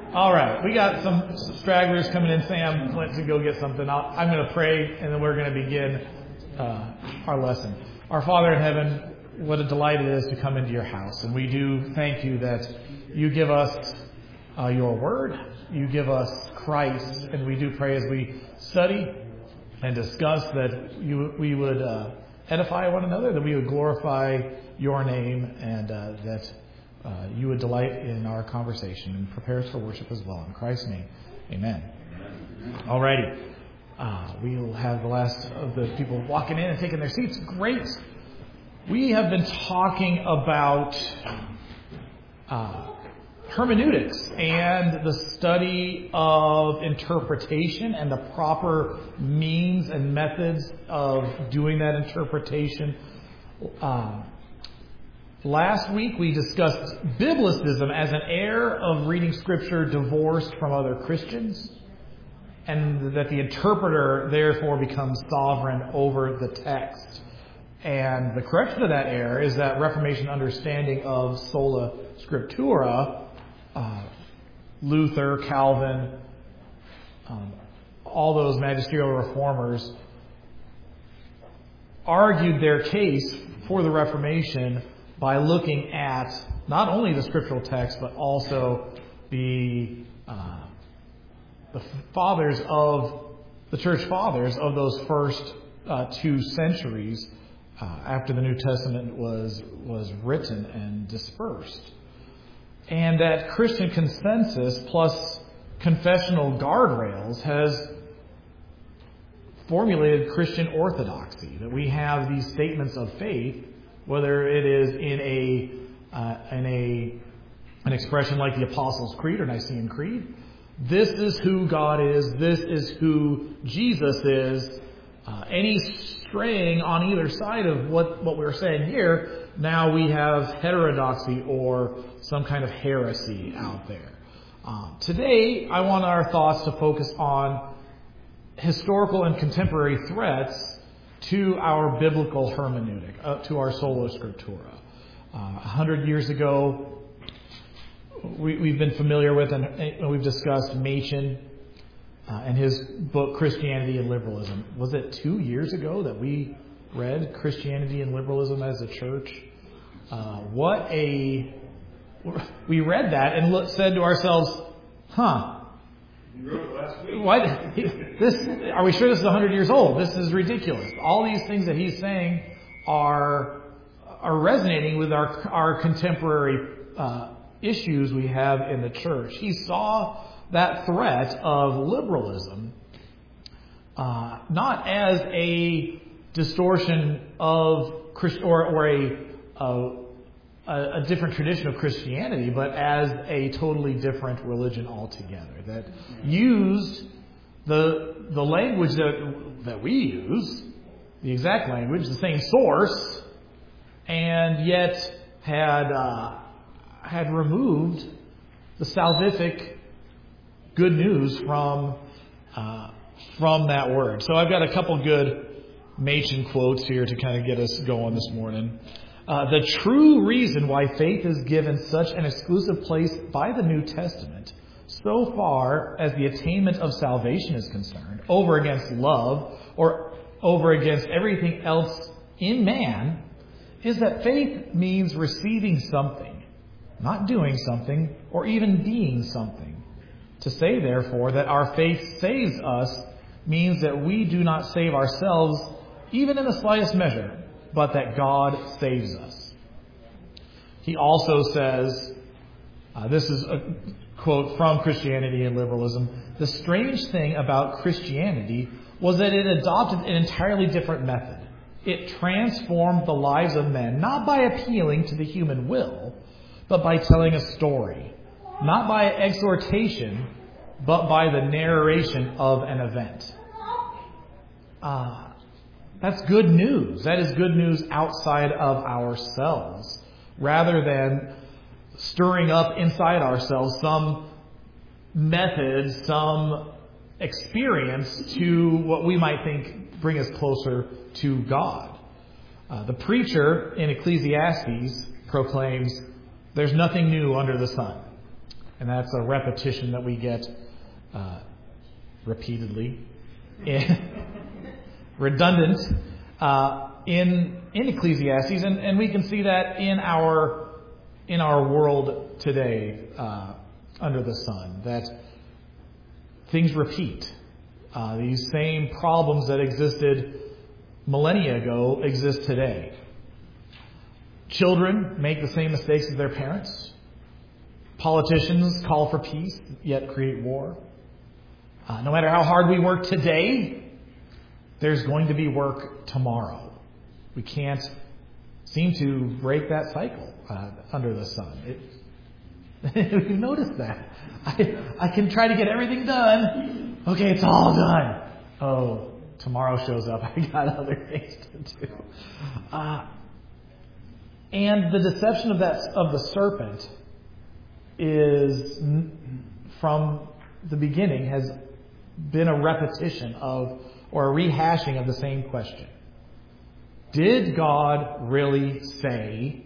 All right, we got some stragglers coming in. Sam went to go get something. I'm going to pray, and then we're going to begin our lesson. Our Father in heaven, what a delight it is to come into your house. And we do thank you that you give us your word, you give us Christ, and we do pray as we study and discuss that we would edify one another, that we would glorify your name, and that you would delight in our conversation and prepare us for worship as well. In Christ's name, amen. Alrighty. We'll have the last of the people walking in and taking their seats. Great. We have been talking about hermeneutics and the study of interpretation and the proper means and methods of doing that interpretation. Last week we discussed biblicism as an error of reading Scripture divorced from other Christians, and that the interpreter therefore becomes sovereign over the text. And the correction of that error is that Reformation understanding of sola scriptura, Luther, Calvin, all those magisterial reformers argued their case for the Reformation by looking at not only the scriptural text, but also the fathers of the church fathers of those first 2 centuries after the New Testament was written and dispersed. And that Christian consensus plus confessional guardrails has formulated Christian orthodoxy, that we have these statements of faith, whether it is in an expression like the Apostles' Creed or Nicene Creed. This is who God is. This is who Jesus is. Any straying on either side of what we're saying here, now we have heterodoxy or some kind of heresy out there. Today, I want our thoughts to focus on historical and contemporary threats to our biblical hermeneutic, to our sola scriptura. 100 years ago, we've been familiar with and we've discussed Machen and his book Christianity and Liberalism. Was it 2 years ago that we read Christianity and Liberalism as a church? We read that and said to ourselves, You wrote it last week. what? Are we sure this is 100 years old? This is ridiculous. All these things that he's saying are resonating with our contemporary issues we have in the church. He saw that threat of liberalism not as a distortion of or a different tradition of Christianity, but as a totally different religion altogether, that used the language that we use, the exact language, the same source, and yet had removed the salvific good news from that word. So I've got a couple good Machen quotes here to kind of get us going this morning. The true reason why faith is given such an exclusive place by the New Testament, so far as the attainment of salvation is concerned, over against love or over against everything else in man, is that faith means receiving something, not doing something, or even being something. To say, therefore, that our faith saves us means that we do not save ourselves, even in the slightest measure, but that God saves us. He also says, this is a quote from Christianity and Liberalism, the strange thing about Christianity was that it adopted an entirely different method. It transformed the lives of men, not by appealing to the human will, but by telling a story. Not by exhortation, but by the narration of an event. That's good news. That is good news outside of ourselves, rather than stirring up inside ourselves some method, some experience to what we might think bring us closer to God. The preacher in Ecclesiastes proclaims, "There's nothing new under the sun." And that's a repetition that we get repeatedly, redundant in Ecclesiastes, and we can see that in our world today under the sun, that things repeat. These same problems that existed millennia ago exist today. Children make the same mistakes as their parents. Politicians call for peace, yet create war. No matter how hard we work today, there's going to be work tomorrow. We can't seem to break that cycle under the sun. You've noticed that. I can try to get everything done. Okay, it's all done. Oh, tomorrow shows up. I got other things to do. And the deception of the serpent is, from the beginning, has been a repetition of, or a rehashing of the same question. Did God really say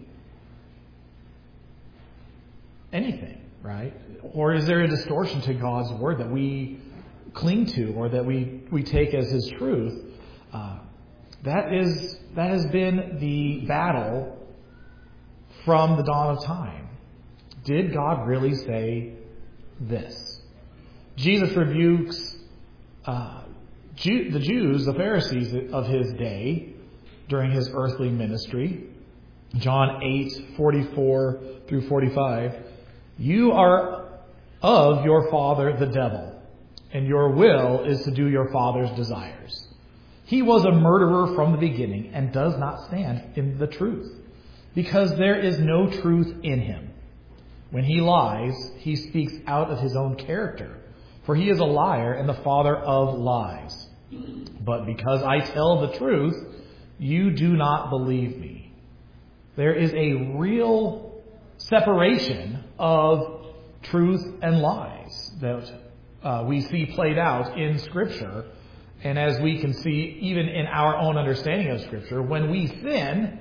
anything, right? Or is there a distortion to God's word that we cling to, or that we take as His truth? That has been the battle from the dawn of time. Did God really say this? Jesus rebukes the Jews, the Pharisees of His day during His earthly ministry. John 8:44 through 45. You are of your father the devil, and your will is to do your father's desires. He was a murderer from the beginning and does not stand in the truth, because there is no truth in him. When he lies, he speaks out of his own character, for he is a liar and the father of lies. But because I tell the truth, you do not believe me. There is a real separation of truth and lies that we see played out in Scripture. And as we can see even in our own understanding of Scripture, when we sin,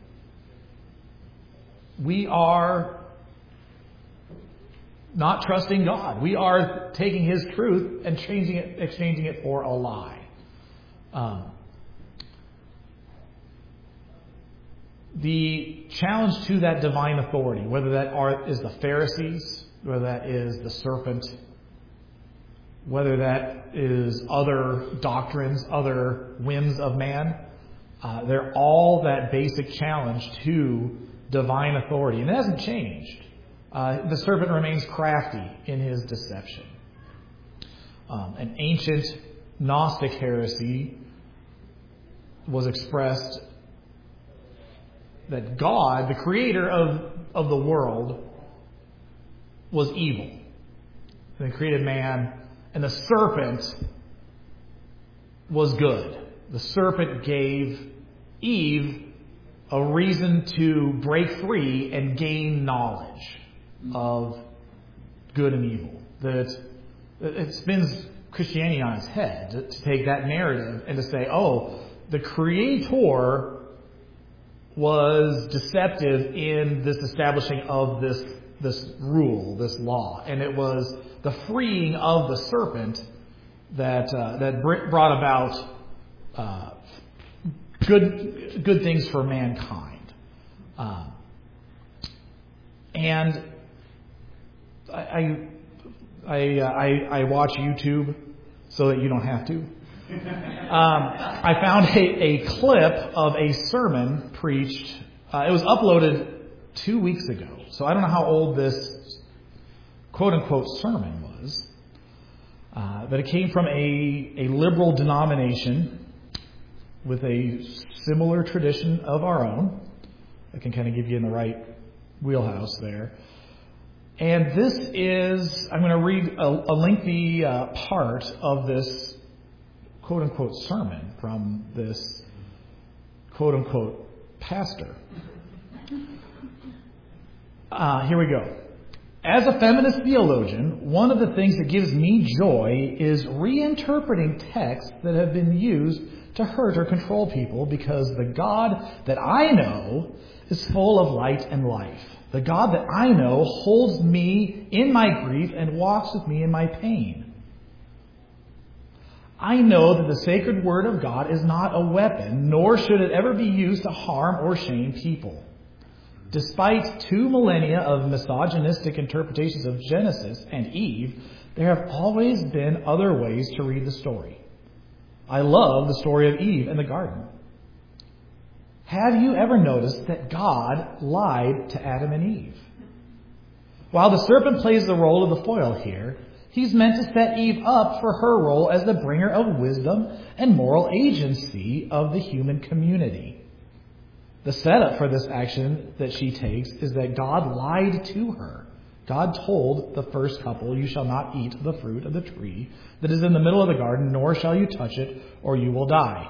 we are not trusting God. We are taking His truth and exchanging it for a lie. The challenge to that divine authority, whether that is the Pharisees, whether that is the serpent, whether that is other doctrines, other whims of man, they're all that basic challenge to divine authority. And it hasn't changed. The serpent remains crafty in his deception. An ancient Gnostic heresy was expressed that God, the creator of the world, was evil. And He created man, and the serpent was good. The serpent gave Eve a reason to break free and gain knowledge of good and evil. That it spins Christianity on its head to take that narrative and to say, oh, the Creator was deceptive in this establishing of this rule, this law, and it was the freeing of the serpent that brought about good things for mankind. And I watch YouTube so that you don't have to. I found a clip of a sermon preached. It was uploaded 2 weeks ago. So I don't know how old this quote-unquote sermon was. But it came from a liberal denomination with a similar tradition of our own. I can kind of give you in the right wheelhouse there. And this is, I'm going to read a lengthy part of this quote-unquote sermon from this quote-unquote pastor. Here we go. As a feminist theologian, one of the things that gives me joy is reinterpreting texts that have been used to hurt or control people, because the God that I know is full of light and life. The God that I know holds me in my grief and walks with me in my pain. I know that the sacred word of God is not a weapon, nor should it ever be used to harm or shame people. Despite 2 millennia of misogynistic interpretations of Genesis and Eve, there have always been other ways to read the story. I love the story of Eve in the garden. Have you ever noticed that God lied to Adam and Eve? While the serpent plays the role of the foil here, he's meant to set Eve up for her role as the bringer of wisdom and moral agency of the human community. The setup for this action that she takes is that God lied to her. God told the first couple, "You shall not eat the fruit of the tree that is in the middle of the garden, nor shall you touch it, or you will die."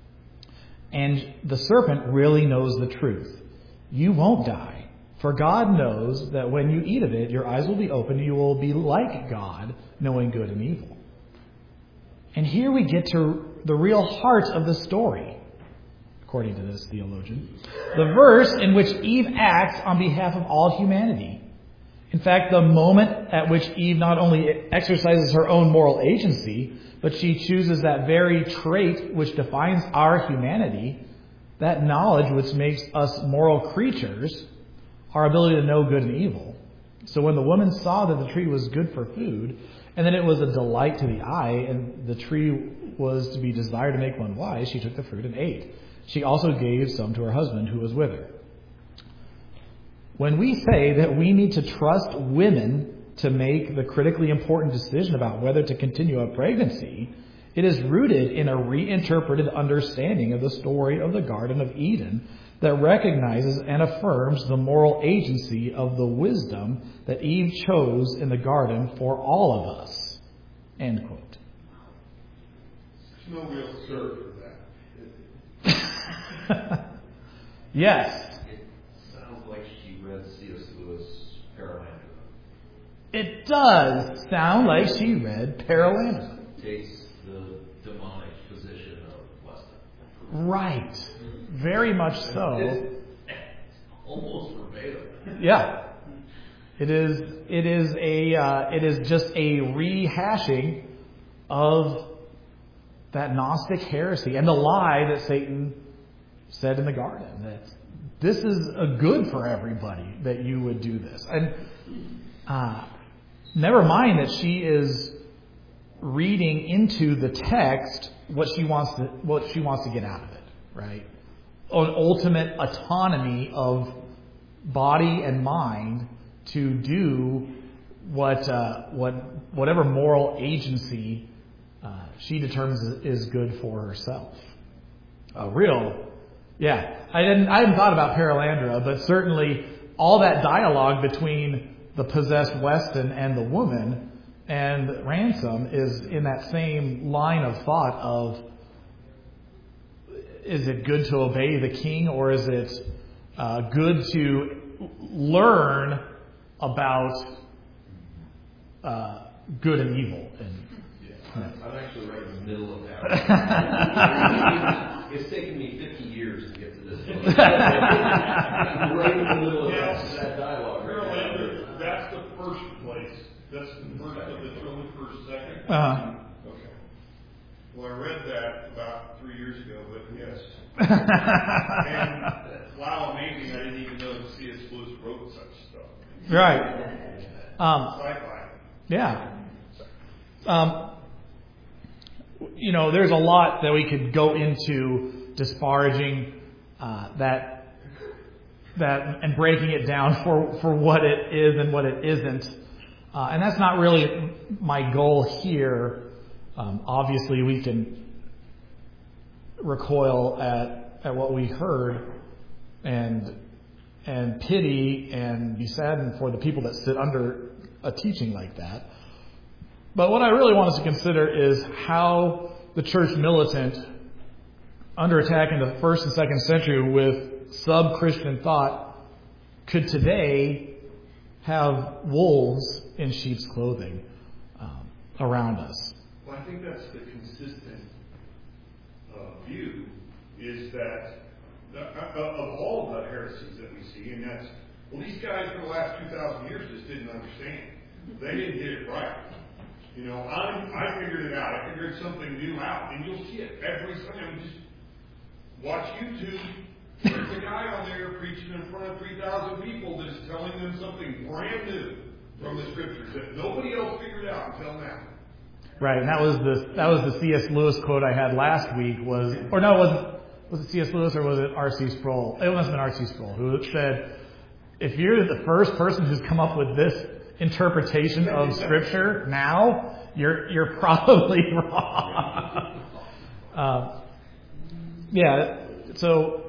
And the serpent really knows the truth. You won't die, for God knows that when you eat of it, your eyes will be opened, you will be like God, knowing good and evil. And here we get to the real heart of the story, according to this theologian. The verse in which Eve acts on behalf of all humanity. In fact, the moment at which Eve not only exercises her own moral agency, but she chooses that very trait which defines our humanity, that knowledge which makes us moral creatures, our ability to know good and evil. So when the woman saw that the tree was good for food, and that it was a delight to the eye, and the tree was to be desired to make one wise, she took the fruit and ate. She also gave some to her husband who was with her. When we say that we need to trust women to make the critically important decision about whether to continue a pregnancy, it is rooted in a reinterpreted understanding of the story of the Garden of Eden that recognizes and affirms the moral agency of the wisdom that Eve chose in the garden for all of us. End quote. There's no real serve for that. Yes. It sounds like she read C.S. Lewis' Paralandra. It does sound like she read Paralandra. Takes the demonic position of Weston. Right. Very much so. Almost verbatim. Yeah. It is just a rehashing of that Gnostic heresy and the lie that Satan said in the garden, that this is a good for everybody that you would do this. And never mind that she is reading into the text what she wants to get out of it, right? An ultimate autonomy of body and mind to do whatever moral agency she determines is good for herself. I hadn't thought about Paralandra, but certainly all that dialogue between the possessed Weston and the woman and Ransom is in that same line of thought of, is it good to obey the king, or is it good to learn about good and evil? I'm actually right in the middle of that. It's taken me 50 years to get to this point. I'm right in the middle of that dialogue. Paralandra, that's the first place. That's the first of the trilogy, second. Okay. Well, I read that about 3 years ago, but yes. And wow, amazing! I didn't even know that C.S. Lewis wrote such stuff. Right. Sci-fi. Yeah. There's a lot that we could go into disparaging that and breaking it down for what it is and what it isn't. And that's not really my goal here. Obviously, we can recoil at what we heard and pity and be saddened for the people that sit under a teaching like that. But what I really want us to consider is how the church militant, under attack in the 1st and 2nd century with sub-Christian thought, could today have wolves in sheep's clothing around us. Well, I think that's the consistent view, is that of all the heresies that we see, and that's Well, these guys for the last 2,000 years just didn't understand. They didn't get it right. I figured it out. I figured something new out, and you'll see it every Sunday. Just watch YouTube. There's a guy on there preaching in front of 3,000 people that is telling them something brand new from the Scriptures that nobody else figured out until now. Right, and that was the C.S. Lewis quote I had last week. Was it C.S. Lewis or was it R.C. Sproul? It must have been R.C. Sproul who said, if you're the first person who's come up with this interpretation of Scripture now, you're probably wrong. So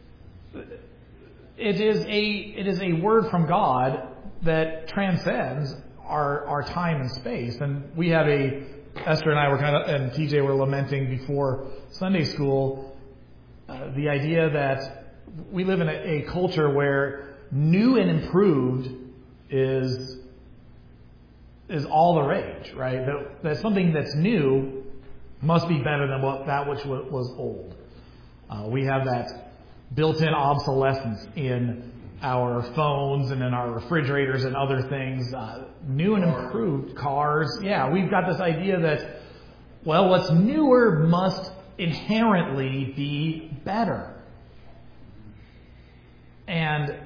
it is a word from God that transcends our time and space. And we have Esther and I were and TJ were lamenting before Sunday school, the idea that we live in a culture where new and improved is all the rage, right? That something that's new must be better than that which was old. We have that built-in obsolescence in our phones and in our refrigerators and other things. New and improved cars. Yeah, we've got this idea that, well, what's newer must inherently be better. And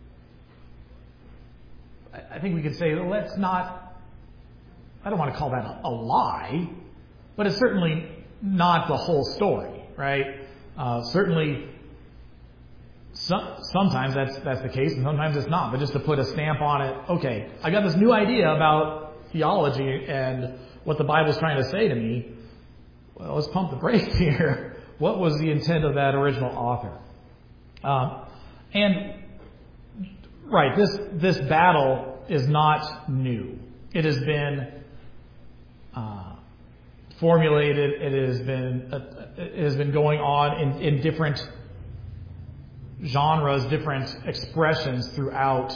I think we could say, well, let's not, I don't want to call that a lie, but it's certainly not the whole story, right? Certainly, sometimes that's the case, and sometimes it's not. But just to put a stamp on it, okay, I got this new idea about theology and what the Bible's trying to say to me. Well, let's pump the brakes here. What was the intent of that original author? This battle is not new. It has been formulated. It has been going on in different genres, different expressions throughout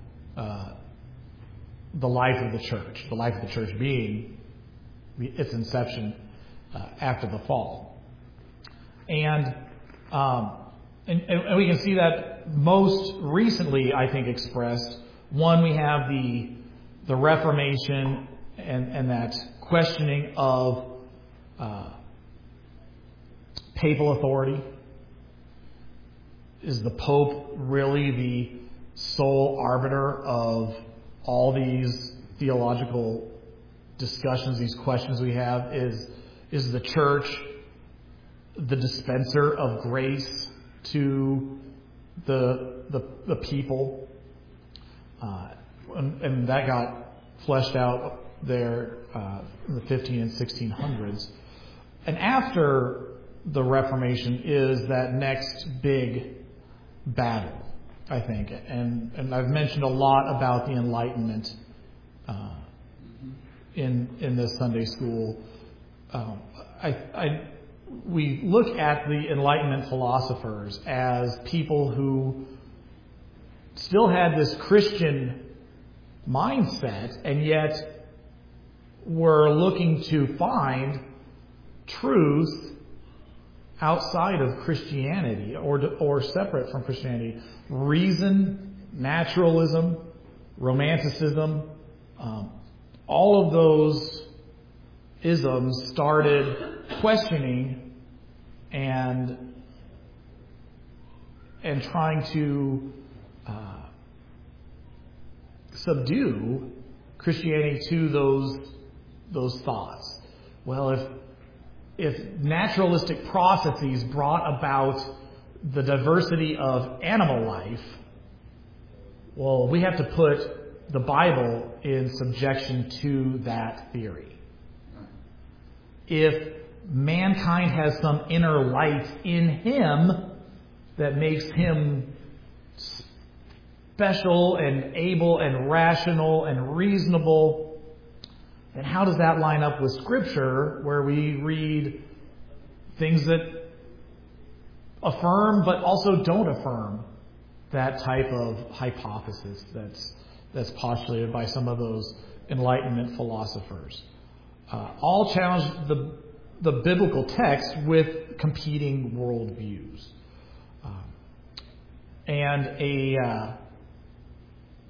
the life of the church. The life of the church being its inception after the fall, and we can see that most recently, I think, expressed. One, we have the Reformation and that questioning of papal authority. Is the Pope really the sole arbiter of all these theological discussions, these questions we have? Is the church the dispenser of grace to the people? And that got fleshed out there in the 15 and 1600s. And after the Reformation is that next big battle, I think. And I've mentioned a lot about the Enlightenment in this Sunday school. We look at the Enlightenment philosophers as people who still had this Christian mindset, and yet were looking to find truth outside of Christianity or separate from Christianity. Reason, naturalism, romanticism, all of those isms started questioning and trying to subdue Christianity to those thoughts. Well, if naturalistic processes brought about the diversity of animal life, well, we have to put the Bible in subjection to that theory. If mankind has some inner light in him that makes him special and able and rational and reasonable, and how does that line up with Scripture, where we read things that affirm but also don't affirm that type of hypothesis that's postulated by some of those Enlightenment philosophers? All challenge the biblical text with competing worldviews. And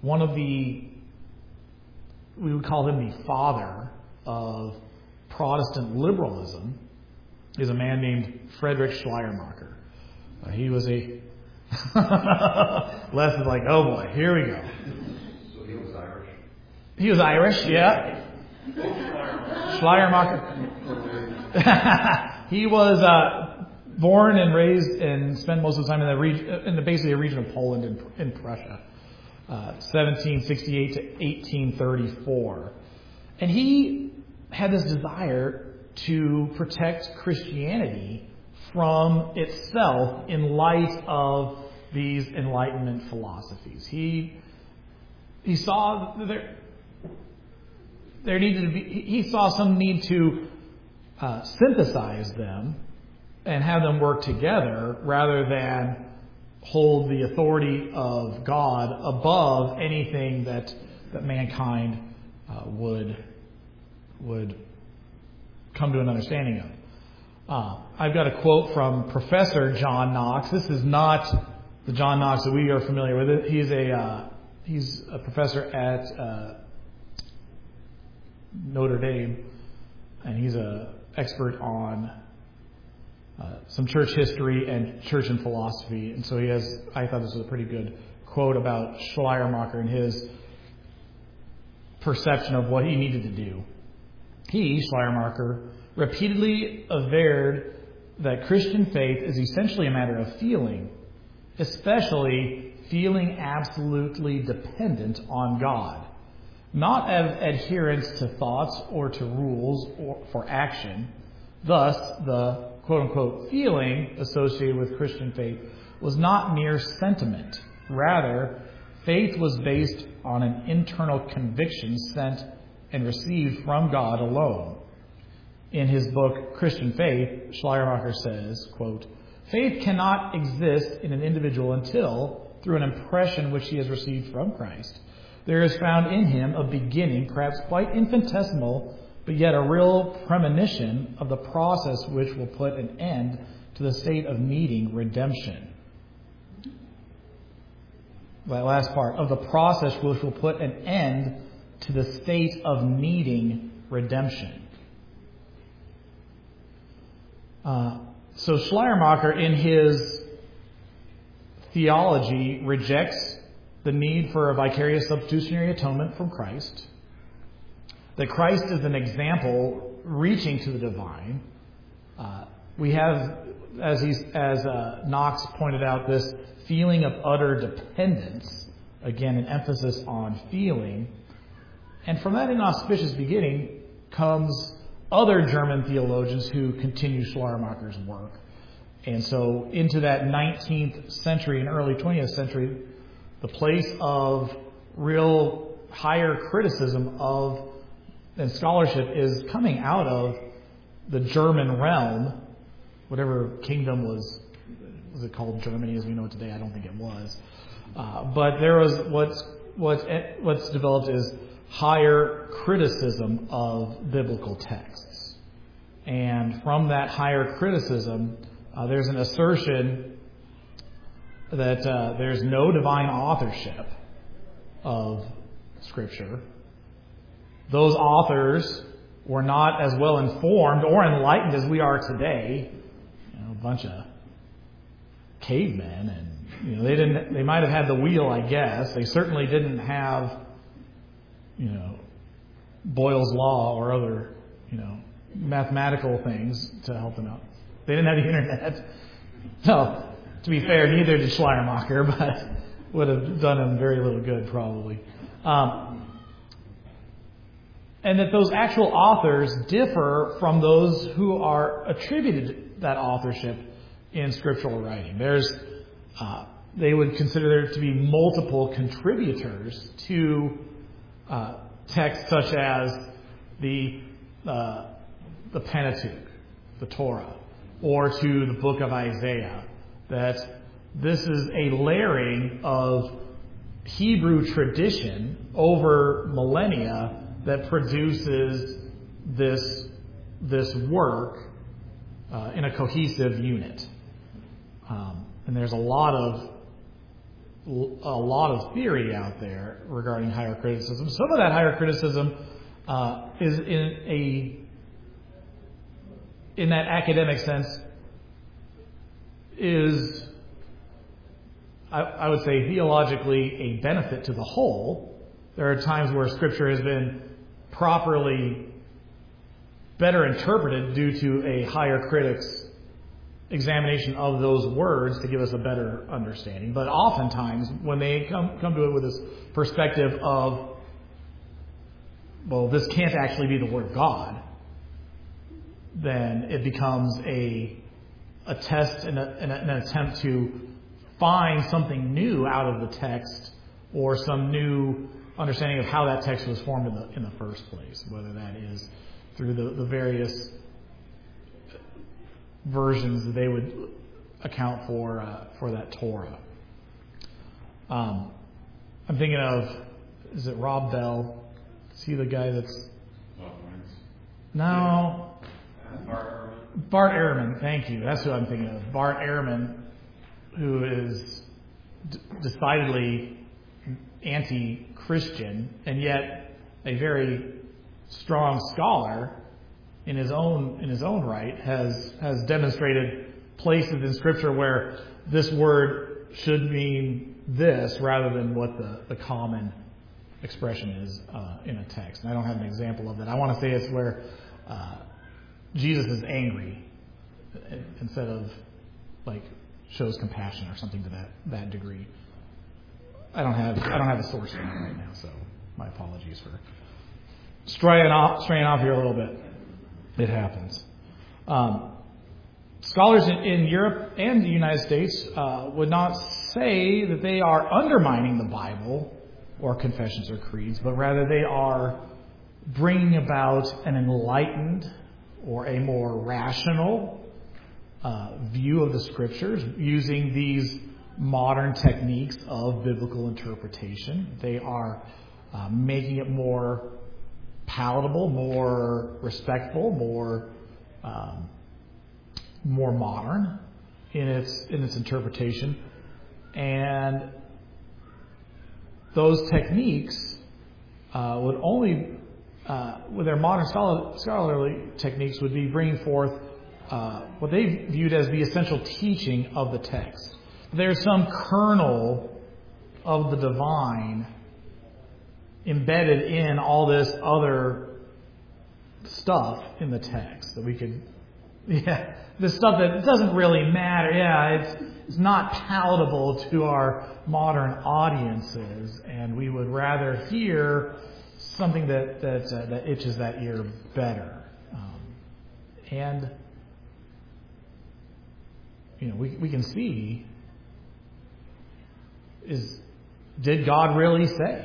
we would call him the father of Protestant liberalism, is a man named Friedrich Schleiermacher. He was a... Les is like, oh boy, here we go. So he was Irish? He was Irish, yeah. Schleiermacher. He was born and raised and spent most of the time in basically a region of Poland in Prussia, 1768 to 1834. And he had this desire to protect Christianity from itself in light of these Enlightenment philosophies. He saw there needed to be. He saw some need to synthesize them and have them work together rather than hold the authority of God above anything that mankind would come to an understanding of. I've got a quote from Professor John Knox. This is not the John Knox that we are familiar with. He's a professor at Notre Dame, and he's an expert on some church history and church and philosophy. And so I thought this was a pretty good quote about Schleiermacher and his perception of what he needed to do. Schleiermacher, repeatedly averred that Christian faith is essentially a matter of feeling, especially feeling absolutely dependent on God, not as adherence to thoughts or to rules or for action. Thus, the quote-unquote feeling associated with Christian faith was not mere sentiment. Rather, faith was based on an internal conviction sent and received from God alone. In his book, Christian Faith, Schleiermacher says, quote, faith cannot exist in an individual until, through an impression which he has received from Christ, there is found in him a beginning, perhaps quite infinitesimal, but yet a real premonition of the process which will put an end to the state of needing redemption. That last part, of the process which will put an end to the state of needing redemption. So Schleiermacher, in his theology, rejects the need for a vicarious substitutionary atonement from Christ, that Christ is an example reaching to the divine. We have, as Knox pointed out, this feeling of utter dependence, again, an emphasis on feeling. And from that inauspicious beginning comes other German theologians who continue Schleiermacher's work. And so into that 19th century and early 20th century, the place of real higher criticism of and scholarship is coming out of the German realm, whatever kingdom was it called Germany as we know it today? I don't think it was. But there was what's developed is higher criticism of biblical texts. And from that higher criticism, there's an assertion that there's no divine authorship of Scripture. Those authors were not as well informed or enlightened as we are today. A bunch of cavemen, and they might have had the wheel, I guess. They certainly didn't have Boyle's Law or other, mathematical things to help them out. They didn't have the internet. No, to be fair, neither did Schleiermacher, but would have done him very little good, probably. And that those actual authors differ from those who are attributed that authorship in scriptural writing. They would consider there to be multiple contributors to texts such as the Pentateuch, the Torah, or to the book of Isaiah. That this is a layering of Hebrew tradition over millennia that produces this work in a cohesive unit. And there's a lot of a lot of theory out there regarding higher criticism. Some of that higher criticism is in that academic sense is, I would say, theologically a benefit to the whole. There are times where Scripture has been properly better interpreted due to a higher critic's examination of those words to give us a better understanding. But oftentimes, when they come to it with this perspective of, well, this can't actually be the Word of God, then it becomes a test and an attempt to find something new out of the text or some new understanding of how that text was formed in the first place, whether that is through the various versions that they would account for that Torah. I'm thinking of, is it Rob Bell? Is he the guy that's... No. Bart Ehrman, thank you. That's who I'm thinking of. Bart Ehrman, who is decidedly anti-Christian, and yet a very strong scholar in his own right, has demonstrated places in Scripture where this word should mean this rather than what the common expression is in a text. And I don't have an example of that. I want to say it's where Jesus is angry instead of like shows compassion or something to that degree. I don't have a source for that right now, so my apologies for straying off here a little bit. It happens. Scholars in Europe and the United States would not say that they are undermining the Bible or confessions or creeds, but rather they are bringing about an enlightened or a more rational view of the Scriptures using these modern techniques of biblical interpretation. They are making it more palatable, more respectful, more modern in its interpretation, and those techniques would only, with their modern scholarly techniques, would be bringing forth what they viewed as the essential teaching of the text. There's some kernel of the divine embedded in all this other stuff in the text that we could, this stuff that doesn't really matter. It's not palatable to our modern audiences, and we would rather hear something that itches that ear better. And we can see, did God really say?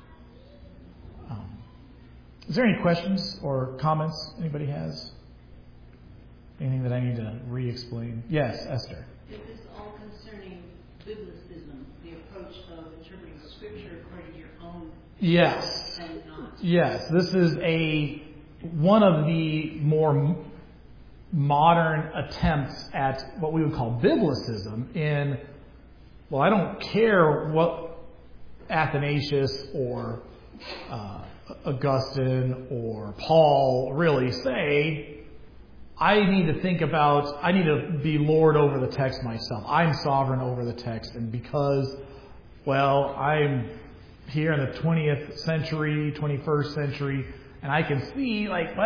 Is there any questions or comments anybody has? Anything that I need to re-explain? Yes, Esther. Is this all concerning biblicism, the approach of interpreting Scripture according to your own? Yes. And not? Yes. This is one of the more modern attempts at what we would call biblicism in, well, I don't care what Athanasius or Augustine or Paul really say. I need to be Lord over the text myself. I'm sovereign over the text. And because, well, I'm here in the 20th century, 21st century, and I can see,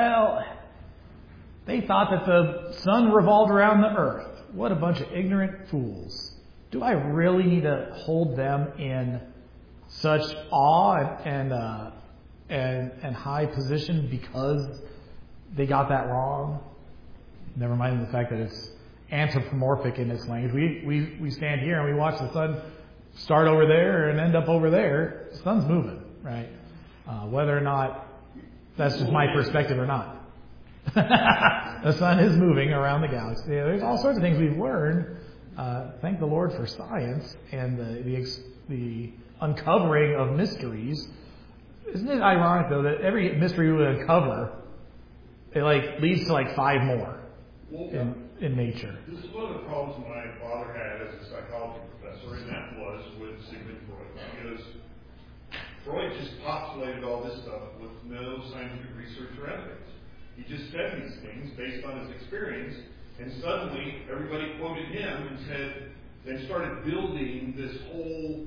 they thought that the sun revolved around the earth. What a bunch of ignorant fools. Do I really need to hold them in such awe and high position because they got that wrong? Never mind the fact that it's anthropomorphic in its language. We stand here and we watch the sun start over there and end up over there. The sun's moving, right? Whether or not that's just my perspective or not. The sun is moving around the galaxy. There's all sorts of things we've learned. Thank the Lord for science and the uncovering of mysteries. Isn't it ironic, though, that every mystery we uncover, it leads to 5 more? in nature. This is one of the problems my father had as a psychology professor, and that was with Sigmund Freud. Because Freud just postulated all this stuff with no scientific research or evidence. He just said these things based on his experience, and suddenly everybody quoted him and said, they started building this whole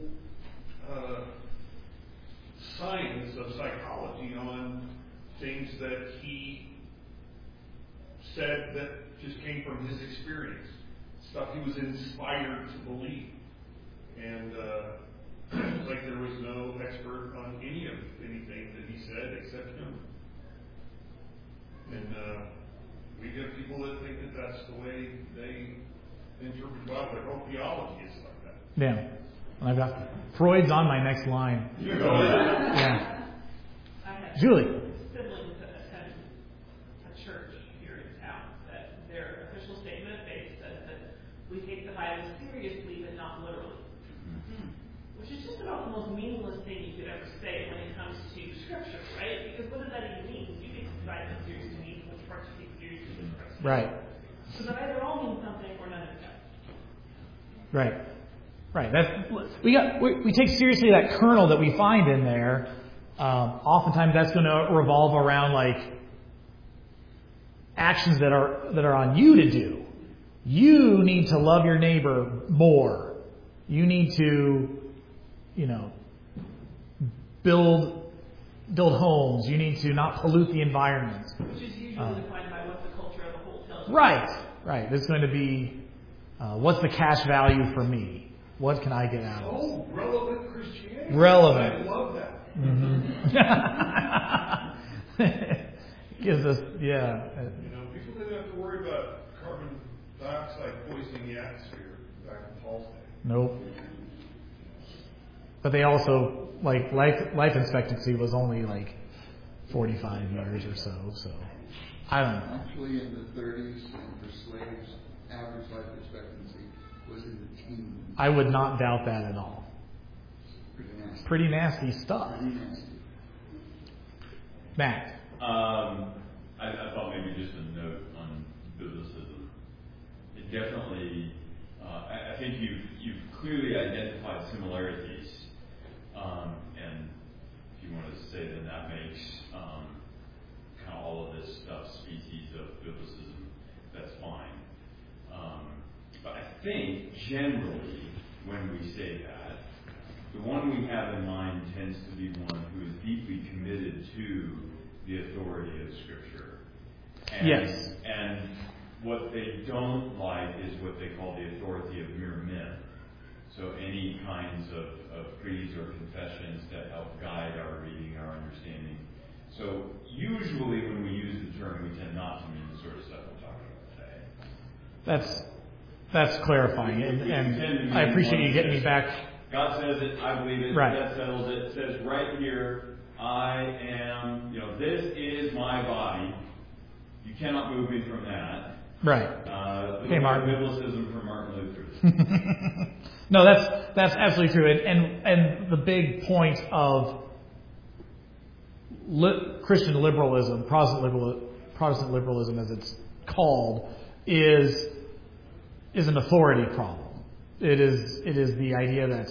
science of psychology on things that he said that just came from his experience, stuff he was inspired to believe. And it's like there was no expert on anything that he said except him. And we get people that think that that's the way they interpret God. Their whole theology is like that. Yeah. And I've got Freud's on my next line. Yeah. Julie. Siblings that attend a church here in town, that their official statement of faith says that we take the Bible seriously but not literally. Which is just about the most meaningless thing you could ever say when it comes to Scripture, right? Because what does that even mean? You take the Bible seriously means which parts you take seriously, which parts you don't. Right. So that either all means something or none of it does. Right. Right. We take seriously that kernel that we find in there. Oftentimes that's going to revolve around like actions that are on you to do. You need to love your neighbor more. You need to, build homes. You need to not pollute the environment. Which is usually defined by what the culture of the whole tells you. Right. It's going to be what's the cash value for me? What can I get out of this? Oh, relevant Christianity. Relevant. I love that. Gives us, yeah. People didn't have to worry about carbon dioxide poisoning the atmosphere back in Paul's day. Nope. But they also, like, life expectancy was only like 45 years or so. So I don't know. Actually, in the 30s, and for slaves, average life expectancy was in the teens. I would not doubt that at all. Pretty nasty stuff. Matt. I thought maybe just a note on biblicism. It definitely, I think you've clearly identified similarities, and if you want to say then that makes kind of all of this stuff species of biblicism. That's fine. But I think generally when we say that, the one we have in mind tends to be one who is deeply committed to the authority of Scripture. And, yes. And what they don't like is what they call the authority of mere men. So any kinds of creeds or confessions that help guide our reading, our understanding. So usually when we use the term, we tend not to mean the sort of stuff we're talking about today. That's clarifying, and I appreciate you getting me back. God says it, I believe it, right. That settles it. It says right here, I am, this is my body. You cannot move me from that. Right. Hey, Martin. Biblicism from Martin Luther. No, that's absolutely true. And the big point of Christian liberalism, Protestant liberalism as it's called, is an authority problem. It is the idea that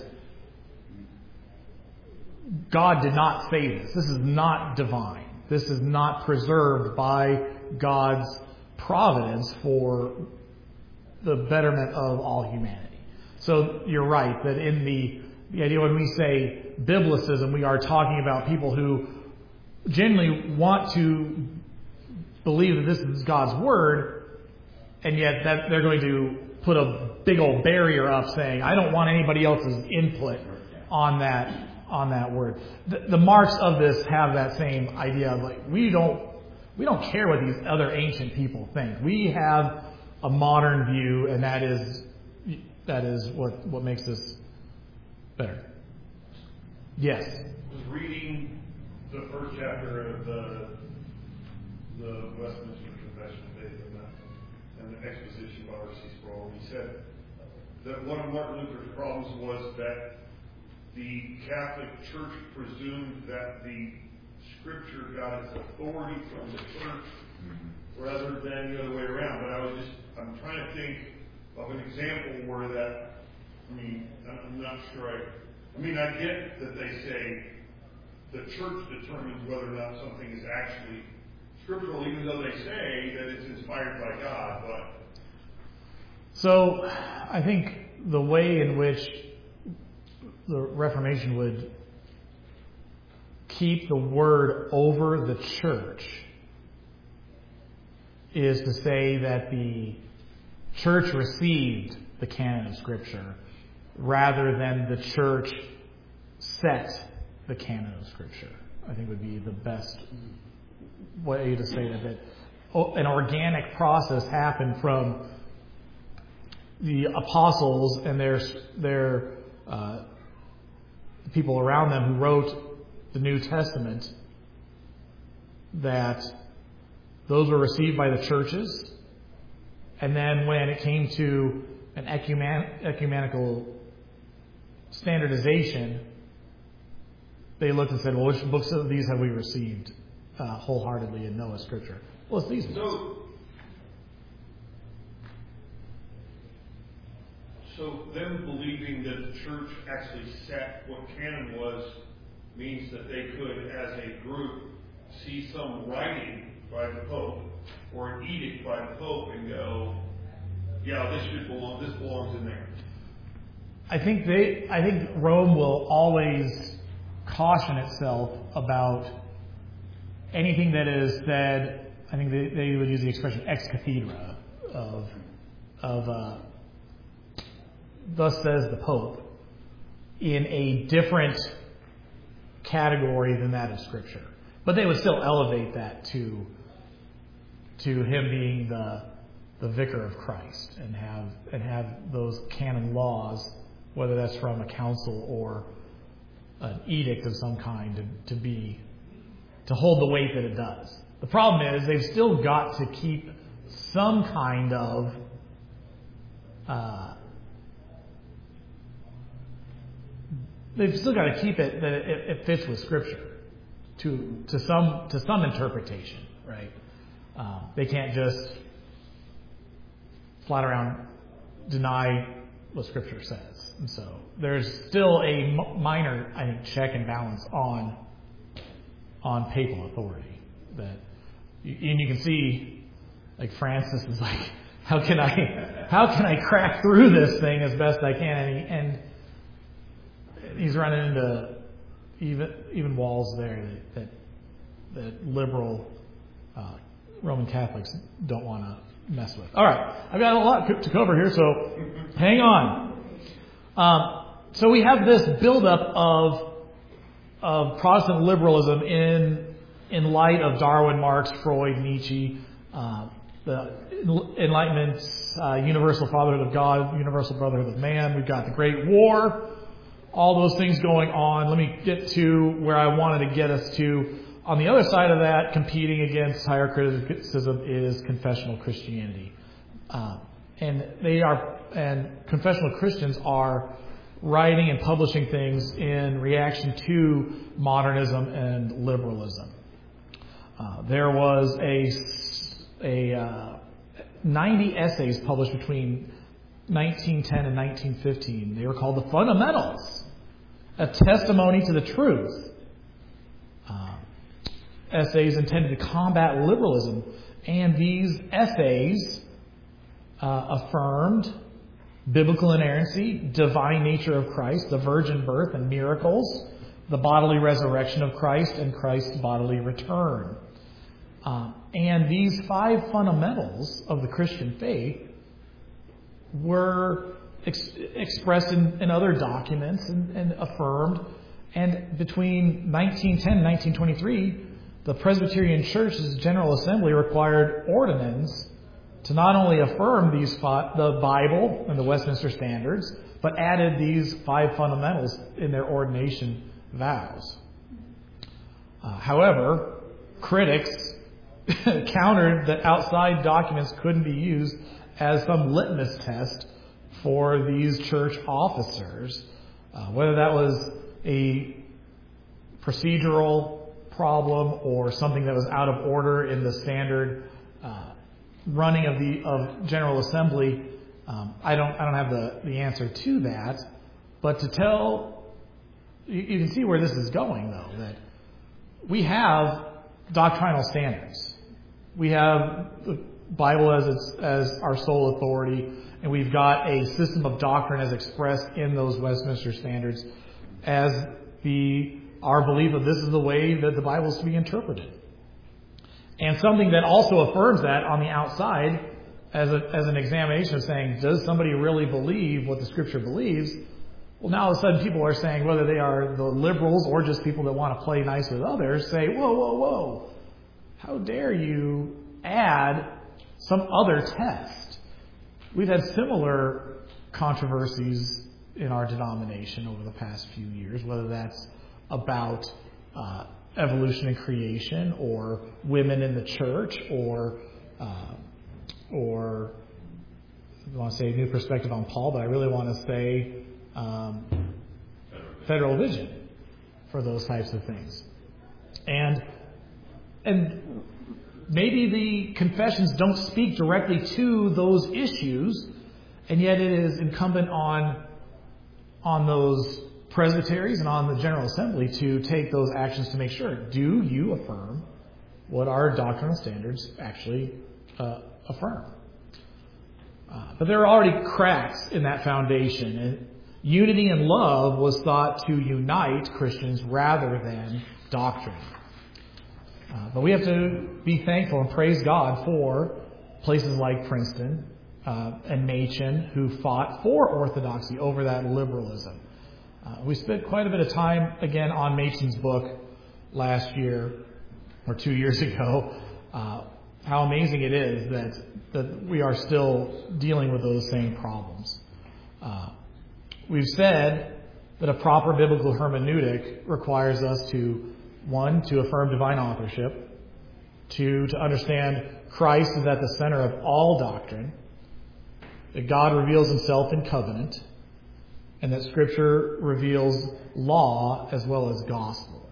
God did not say this. This is not divine. This is not preserved by God's providence for the betterment of all humanity. So you're right that in the idea when we say biblicism, we are talking about people who genuinely want to believe that this is God's word, and yet that they're going to put a big old barrier up saying, I don't want anybody else's input on that word. The marks of this have that same idea of like, we don't care what these other ancient people think. We have a modern view, and that is what makes this better. Yes. I was reading the first chapter of the Westminster Confession of Faith and the exposition by R.C. Sproul. He said that one of Martin Luther's problems was that the Catholic Church presumed that the Scripture got its authority from the Church rather than the other way around. But I'm trying to think of an example where that, I'm not sure I get that they say the church determines whether or not something is actually scriptural, even though they say that it's inspired by God, but... So, I think the way in which the Reformation would keep the word over the church is to say that the church received the canon of Scripture rather than the church set the canon of Scripture. I think would be the best way to say that an organic process happened from the apostles and their people around them who wrote the New Testament, that those were received by the churches, and then when it came to an ecumenical standardization, they looked and said, well, which books of these have we received wholeheartedly and know as Scripture? Well, it's these ones. So them believing that the church actually set what canon was means that they could, as a group, see some writing by the Pope or an edict by the Pope and go, yeah, this belongs in there. I think Rome will always caution itself about anything that is said. I think they would use the expression ex cathedra of thus says the Pope, in a different category than that of Scripture. But they would still elevate that to him being the vicar of Christ and have those canon laws, whether that's from a council or an edict of some kind, to hold the weight that it does. The problem is they've still got to keep some kind of they've still got to keep it that it fits with Scripture to some interpretation, right? They can't just flat around deny what Scripture says. And so there's still a minor, I think, check and balance on papal authority. And you can see, like, Francis is like, how can I crack through this thing as best I can? And he's running into even walls there that liberal Roman Catholics don't want to mess with. All right, I've got a lot to cover here, so hang on. So we have this buildup of Protestant liberalism in light of Darwin, Marx, Freud, Nietzsche, the Enlightenment, universal fatherhood of God, universal brotherhood of man. We've got the Great War, all those things going on. Let me get to where I wanted to get us to. On the other side of that, competing against higher criticism is confessional Christianity, and confessional Christians are writing and publishing things in reaction to modernism and liberalism. There was a 90 essays published between 1910 and 1915. They were called The Fundamentals, a testimony to the truth. Essays intended to combat liberalism. And these essays affirmed biblical inerrancy, divine nature of Christ, the virgin birth and miracles, the bodily resurrection of Christ, and Christ's bodily return. And these 5 fundamentals of the Christian faith were expressed in other documents and affirmed. And between 1910 and 1923, the Presbyterian Church's General Assembly required ordinands to not only affirm the Bible and the Westminster Standards, but added these 5 fundamentals in their ordination vows. However, critics countered that outside documents couldn't be used as some litmus test for these church officers, whether that was a procedural problem or something that was out of order in the standard running of General Assembly, I don't have the answer to that. But to tell, you can see where this is going, though, that we have doctrinal standards. We have the Bible as our sole authority, and we've got a system of doctrine as expressed in those Westminster Standards as our belief that this is the way that the Bible is to be interpreted. And something that also affirms that on the outside as an examination of saying, does somebody really believe what the Scripture believes? Well, now all of a sudden people are saying, whether they are the liberals or just people that want to play nice with others, say, whoa, whoa, whoa. How dare you add some other test? We've had similar controversies in our denomination over the past few years, whether that's about evolution and creation, or women in the church, or I want to say a new perspective on Paul, but I really want to say federal vision for those types of things. And maybe the confessions don't speak directly to those issues, and yet it is incumbent on those presbyteries and on the General Assembly to take those actions to make sure. Do you affirm what our doctrinal standards actually affirm? But there are already cracks in that foundation, and unity and love was thought to unite Christians rather than doctrine. But we have to be thankful and praise God for places like Princeton and Machen who fought for orthodoxy over that liberalism. We spent quite a bit of time, again, on Machen's book last year or 2 years ago. How amazing it is that we are still dealing with those same problems. We've said that a proper biblical hermeneutic requires us to, 1, to affirm divine authorship, 2, to understand Christ is at the center of all doctrine, that God reveals himself in covenant, and that Scripture reveals law as well as gospel.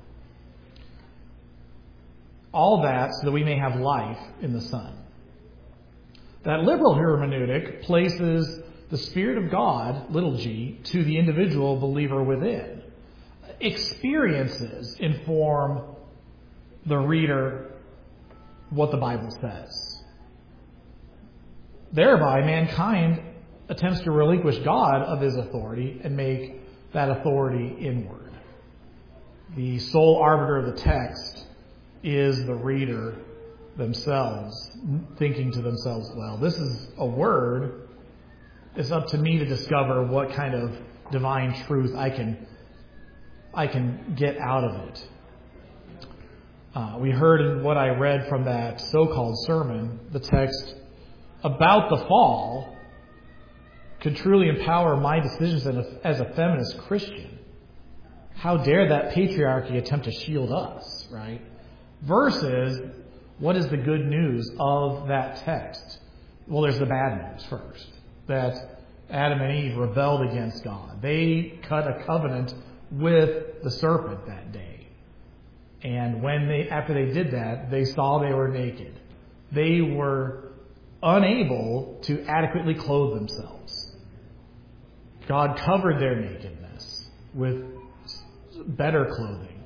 All that so that we may have life in the Son. That liberal hermeneutic places the Spirit of God, little g, to the individual believer within. Experiences inform the reader what the Bible says. Thereby, mankind attempts to relinquish God of his authority and make that authority inward. The sole arbiter of the text is the reader themselves, thinking to themselves, well, this is a word. It's up to me to discover what kind of divine truth I can get out of it. We heard in what I read from that so-called sermon, the text about the fall could truly empower my decisions as a feminist Christian. How dare that patriarchy attempt to shield us, right? Versus, what is the good news of that text? Well, there's the bad news first. That Adam and Eve rebelled against God. They cut a covenant with the serpent that day. And after they did that, they saw they were naked. They were unable to adequately clothe themselves. God covered their nakedness with better clothing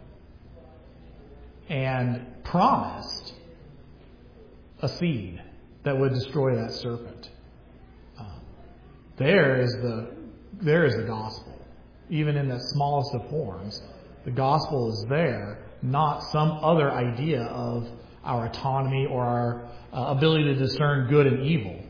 and promised a seed that would destroy that serpent. There is the gospel. Even in the smallest of forms, the gospel is there, not some other idea of our autonomy or our ability to discern good and evil.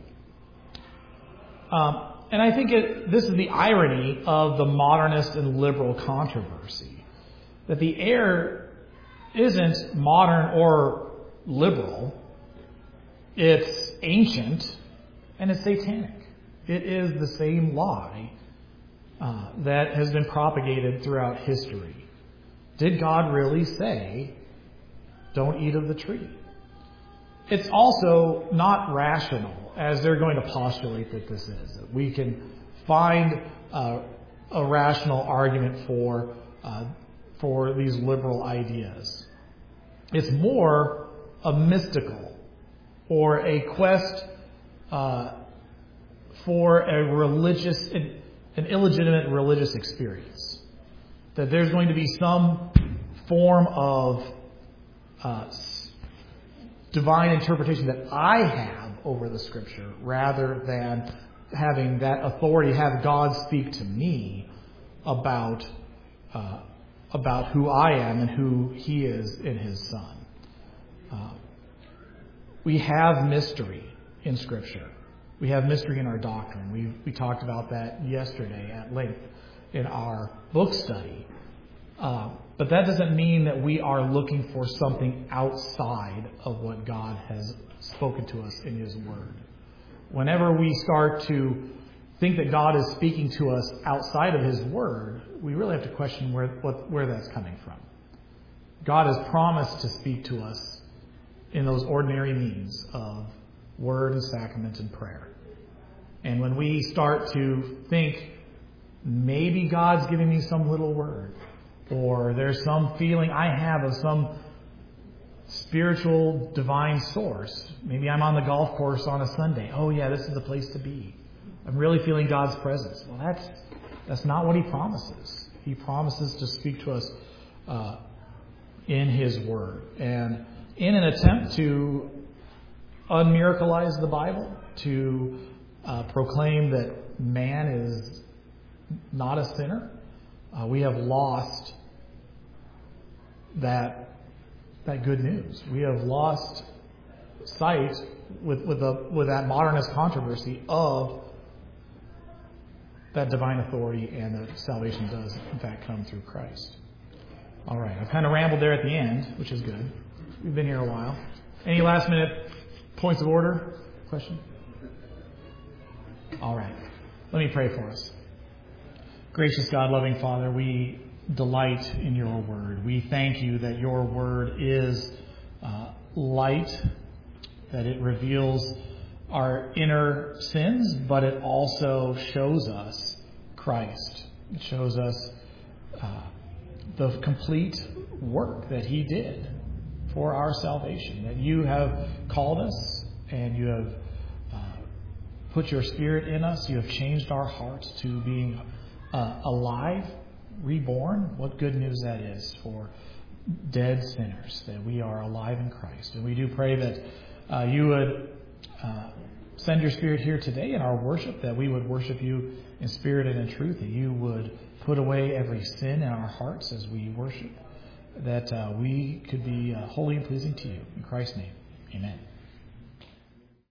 And I think this is the irony of the modernist and liberal controversy, that the error isn't modern or liberal, it's ancient, and it's satanic. It is the same lie that has been propagated throughout history. Did God really say, don't eat of the tree? It's also not rational, as they're going to postulate that this is. That we can find a rational argument for these liberal ideas. It's more a mystical or a quest for an illegitimate religious experience. That there's going to be some form of divine interpretation that I have over the Scripture, rather than having that authority, have God speak to me about who I am and who He is in His Son. We have mystery in Scripture. We have mystery in our doctrine. We talked about that yesterday at length in our book study. But that doesn't mean that we are looking for something outside of what God has spoken to us in His Word. Whenever we start to think that God is speaking to us outside of His Word, we really have to question where that's coming from. God has promised to speak to us in those ordinary means of Word and sacrament and prayer. And when we start to think, maybe God's giving me some little word, or there's some feeling I have of some spiritual divine source. Maybe I'm on the golf course on a Sunday. Oh yeah, this is the place to be. I'm really feeling God's presence. Well, that's not what He promises. He promises to speak to us in His Word. And in an attempt to unmiracleize the Bible, to proclaim that man is not a sinner, we have lost that good news. We have lost sight with that modernist controversy of that divine authority, and that salvation does in fact come through Christ. All right, I've kind of rambled there at the end, which is good. We've been here a while. Any last minute points of order? Question? All right. Let me pray for us. Gracious God, loving Father, we delight in your word. We thank you that your word is light, that it reveals our inner sins, but it also shows us Christ. It shows us the complete work that He did for our salvation, that you have called us and you have put your Spirit in us. You have changed our hearts to being alive, reborn. What good news that is for dead sinners, that we are alive in Christ. And we do pray that you would send your Spirit here today in our worship, that we would worship you in spirit and in truth, that you would put away every sin in our hearts as we worship, that we could be holy and pleasing to you. In Christ's name, amen.